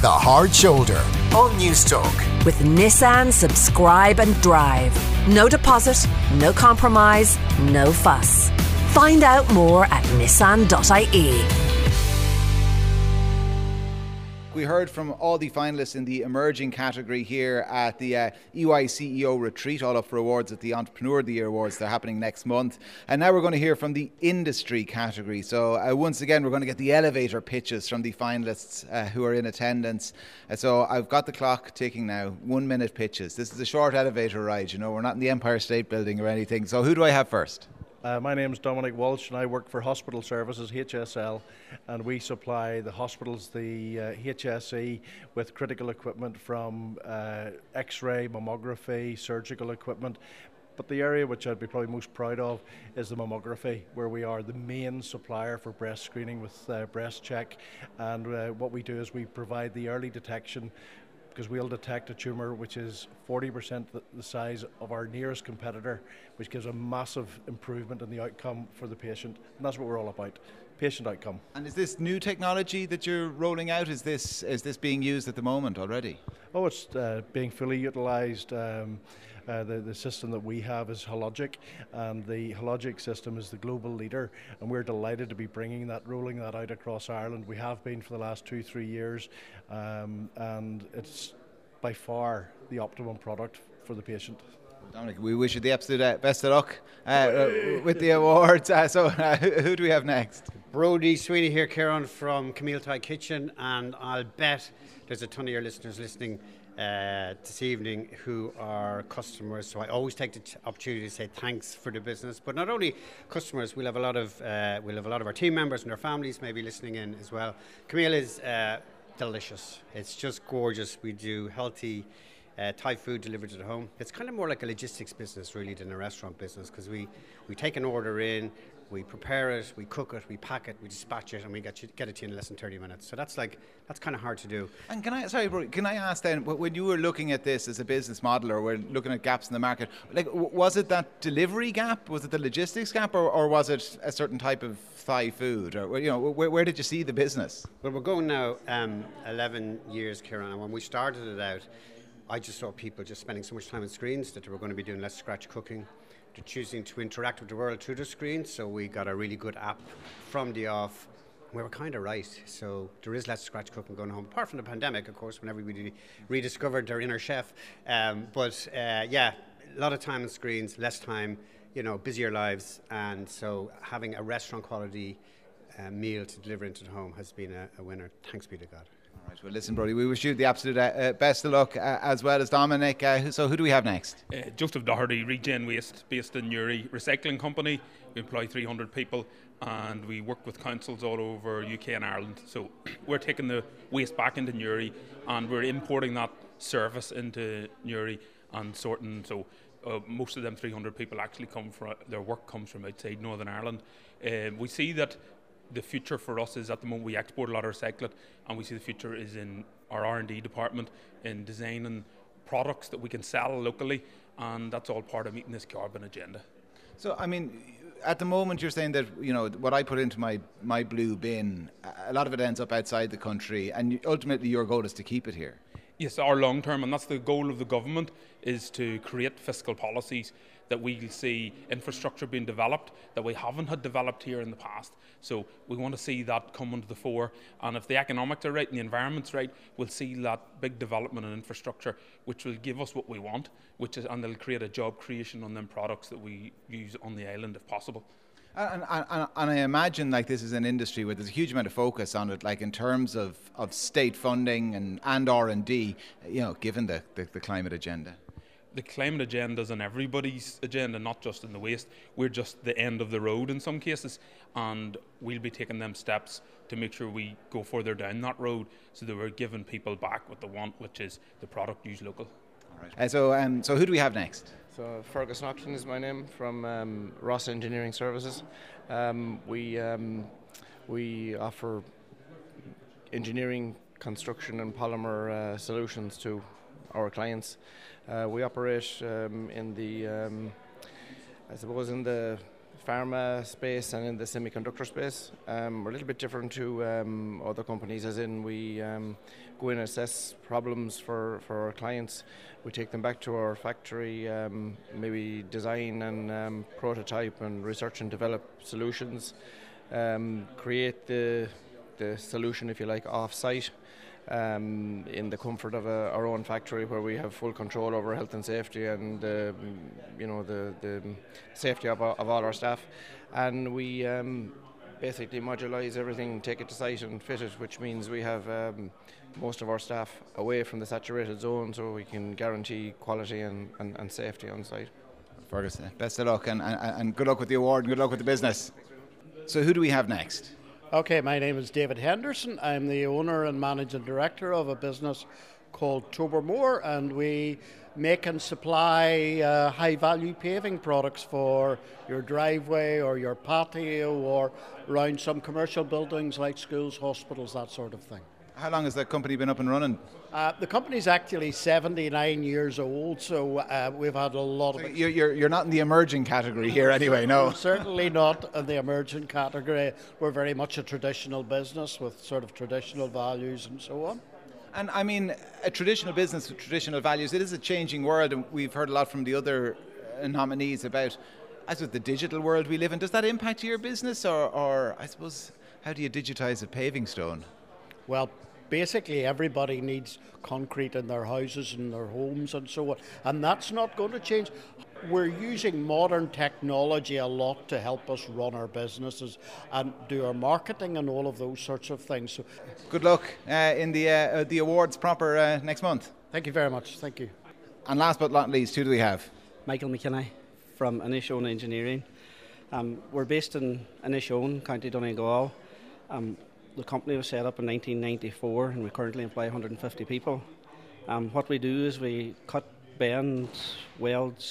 The Hard Shoulder on Newstalk. With Nissan Subscribe and Drive. No deposit, no compromise, no fuss. Find out more at nissan.ie. We heard from all the finalists in the emerging category here at the EY CEO Retreat, all up for awards at the Entrepreneur of the Year Awards. They're happening next month. And now we're going to hear from the industry category. So once again, we're going to get the elevator pitches from the finalists who are in attendance. So I've got the clock ticking now, 1 minute pitches. This is a short elevator ride, you know, we're not in the Empire State Building or anything. So who do I have first? My name is Dominic Walsh and I work for Hospital Services, HSL, and we supply the hospitals, the HSE, with critical equipment from X-ray, mammography, surgical equipment. But the area which I'd be probably most proud of is the mammography, where we are the main supplier for breast screening with Breast Check. And what we do is we provide the early detection, because we'll detect a tumour which is 40% the size of our nearest competitor, which gives a massive improvement in the outcome for the patient. And that's what we're all about, patient outcome. And is this new technology that you're rolling out? Is this being used at the moment already? Oh, it's being fully utilised. The system that we have is Hologic, and the Hologic system is the global leader, and we're delighted to be rolling that out across Ireland. We have been for the last 2-3 years, and it's by far the optimum product for the patient. Dominic, we wish you the absolute best of luck with the awards. Who do we have next? Brody Sweeney here, Kieran from Camille Thai Kitchen, and I'll bet there's a ton of your listeners listening this evening who are customers, so I always take the opportunity to say thanks for the business. But not only customers, we'll have a lot of our team members and their families maybe listening in as well. Camille is delicious. It's just gorgeous. We do healthy Thai food delivered to the home. It's kind of more like a logistics business really than a restaurant business, because we take an order in, we prepare it, we cook it, we pack it, we dispatch it, and we get it to you in less than 30 minutes. So that's kind of hard to do. And can I ask then, when you were looking at this as a business model, or were looking at gaps in the market, like was it that delivery gap, was it the logistics gap, or was it a certain type of Thai food, or where did you see the business? Well, we're going now 11 years, Kieran, and when we started it out, I just saw people just spending so much time on screens that they were going to be doing less scratch cooking. They're choosing to interact with the world through the screen, so we got a really good app from the off. We were kind of right, so there is less scratch cooking going on, apart from the pandemic, of course, when everybody rediscovered their inner chef. But a lot of time on screens, less time, busier lives, and so having a restaurant quality meal to deliver into the home has been a winner. Thanks be to God. All right, well, listen, Brody, we wish you the absolute best of luck, as well as Dominic. So who do we have next? Joseph Doherty, Regen Waste, based in Newry Recycling Company. We employ 300 people, and we work with councils all over UK and Ireland. So we're taking the waste back into Newry, and we're importing that service into Newry and sorting. So most of them 300 people actually their work comes from outside Northern Ireland. We see that the future for us is, at the moment, we export a lot of recyclate, and we see the future is in our R&D department, in designing products that we can sell locally, and that's all part of meeting this carbon agenda. So, I mean, at the moment you're saying that, what I put into my blue bin, a lot of it ends up outside the country, and ultimately your goal is to keep it here. Yes, our long term, and that's the goal of the government, is to create fiscal policies that we see infrastructure being developed that we haven't had developed here in the past. So we want to see that come into the fore, and if the economics are right and the environment's right, we'll see that big development in infrastructure, which will give us what we want, and they'll create a job creation on them products that we use on the island if possible. And I imagine this is an industry where there's a huge amount of focus on it, in terms of state funding and R&D, given the climate agenda. The climate agenda is on everybody's agenda, not just in the waste. We're just the end of the road in some cases, and we'll be taking them steps to make sure we go further down that road, so that we're giving people back what they want, which is the product used local. All right. So who do we have next? So Fergus Naughton is my name, from Ross Engineering Services. We offer engineering, construction and polymer solutions to our clients. We operate in the pharma space and in the semiconductor space. We're a little bit different to other companies, as in we go in and assess problems for our clients. We take them back to our factory, maybe design and prototype and research and develop solutions, create the solution, if you like, off-site. In the comfort of our own factory, where we have full control over health and safety and the safety of all our staff, and we basically modulise everything, take it to site and fit it, which means we have most of our staff away from the saturated zone, so we can guarantee quality and safety on site. Fergus, best of luck and good luck with the award and good luck with the business. So who do we have next? Okay, my name is David Henderson. I'm the owner and managing director of a business called Tobermoor, and we make and supply high-value paving products for your driveway or your patio or around some commercial buildings like schools, hospitals, that sort of thing. How long has that company been up and running? The company's actually 79 years old, so we've had a lot of... You're not in the emerging category here anyway, no? We're certainly not in the emerging category. We're very much a traditional business with sort of traditional values and so on. And I mean, a traditional business with traditional values, it is a changing world, and we've heard a lot from the other nominees about, as with the digital world we live in. Does that impact your business, or I suppose, how do you digitise a paving stone? Well, basically everybody needs concrete in their houses and their homes and so on, and that's not going to change. We're using modern technology a lot to help us run our businesses and do our marketing and all of those sorts of things. So, good luck in the awards proper next month. Thank you very much. Thank you. And last but not least, who do we have? Michael McKinney from Inishowen Engineering. We're based in Inishowen, County Donegal. The company was set up in 1994 and we currently employ 150 people. What we do is we cut, bend, weld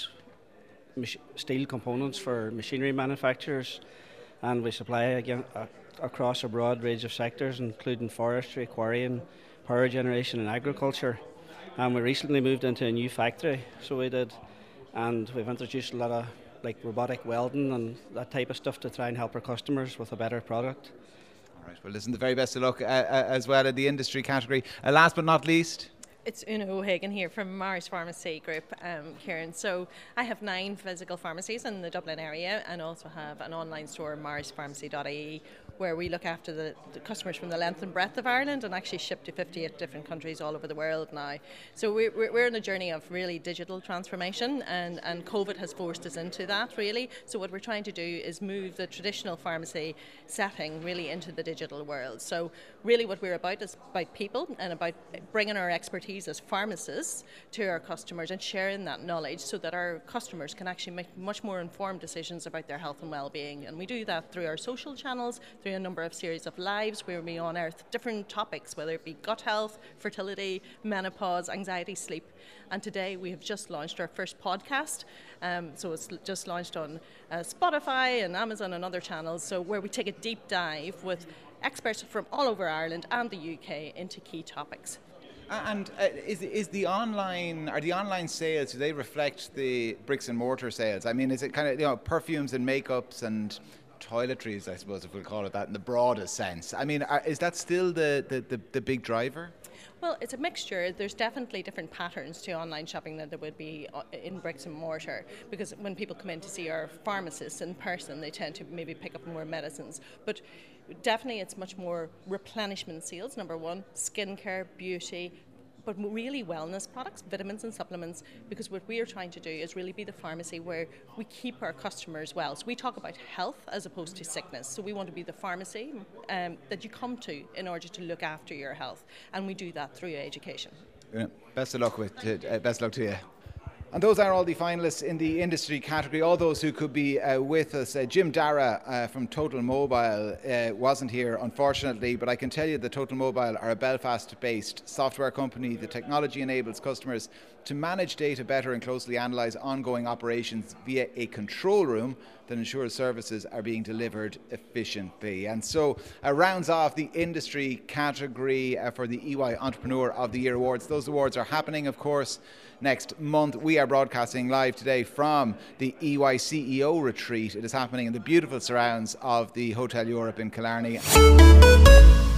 steel components for machinery manufacturers, and we supply again across a broad range of sectors, including forestry, quarrying, power generation and agriculture. And we recently moved into a new factory, so we did, and we've introduced a lot of like robotic welding and that type of stuff to try and help our customers with a better product. All right, well listen, the very best of luck as well in the industry category. Last but not least, it's Una O'Hagan here from Mars Pharmacy Group, Kieran. So I have 9 physical pharmacies in the Dublin area and also have an online store, marspharmacy.ie, where we look after the customers from the length and breadth of Ireland and actually ship to 58 different countries all over the world now. So we're on a journey of really digital transformation, and COVID has forced us into that really. So what we're trying to do is move the traditional pharmacy setting really into the digital world. So really what we're about is about people and about bringing our expertise as pharmacists to our customers and sharing that knowledge so that our customers can actually make much more informed decisions about their health and well-being. And we do that through our social channels, through a number of series of lives where we unearth different topics, whether it be gut health, fertility, menopause, anxiety, sleep. And today we have just launched our first podcast. So it's just launched on Spotify and Amazon and other channels, so where we take a deep dive with experts from all over Ireland and the UK into key topics. And is the online sales, do they reflect the bricks and mortar sales? I mean, is it kind of, perfumes and makeups and toiletries, I suppose, if we'll call it that, in the broadest sense? I mean, is that still the big driver? Well, it's a mixture. There's definitely different patterns to online shopping than there would be in bricks and mortar, because when people come in to see our pharmacists in person, they tend to maybe pick up more medicines. But definitely it's much more replenishment sales, number one, skincare, beauty, but really wellness products, vitamins and supplements, because what we are trying to do is really be the pharmacy where we keep our customers well. So we talk about health as opposed to sickness. So we want to be the pharmacy that you come to in order to look after your health, and we do that through education. Yeah, best of luck to you. And those are all the finalists in the industry category, all those who could be with us. Jim Dara from Total Mobile wasn't here, unfortunately, but I can tell you that Total Mobile are a Belfast-based software company. The technology enables customers to manage data better and closely analyse ongoing operations via a control room that ensures services are being delivered efficiently. And so rounds off the industry category for the EY Entrepreneur of the Year Awards. Those awards are happening, of course, next month. We are broadcasting live today from the EY CEO retreat. It is happening in the beautiful surrounds of the Hotel Europe in Killarney.